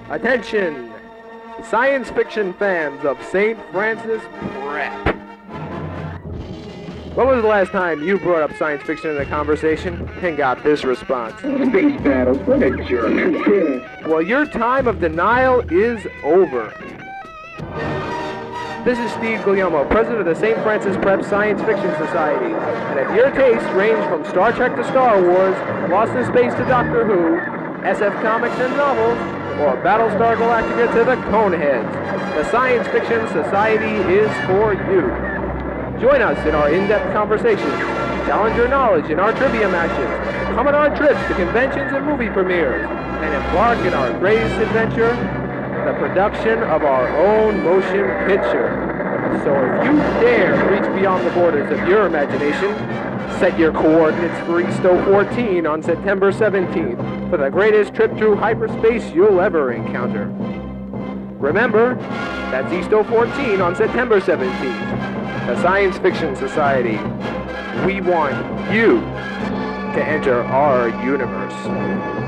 Attention, science fiction fans of St. Francis Prep. When was the last time you brought up science fiction in a conversation and got this response? Space battles, what a jerk. Well, your time of denial is over. This is Steve Guglielmo, president of the St. Francis Prep Science Fiction Society. And if your tastes range from Star Trek to Star Wars, Lost in Space to Doctor Who, SF Comics and novels, or Battlestar Galactica to the Coneheads, the Science Fiction Society is for you. Join us in our in-depth conversations, challenge your knowledge in our trivia matches, come on our trips to conventions and movie premieres, and embark in our greatest adventure, the production of our own motion picture. So if you dare reach beyond the borders of your imagination, set your coordinates for EASTO 14 on September 17th for the greatest trip through hyperspace you'll ever encounter. Remember, that's EASTO 14 on September 17th. The Science Fiction Society. We want you to enter our universe.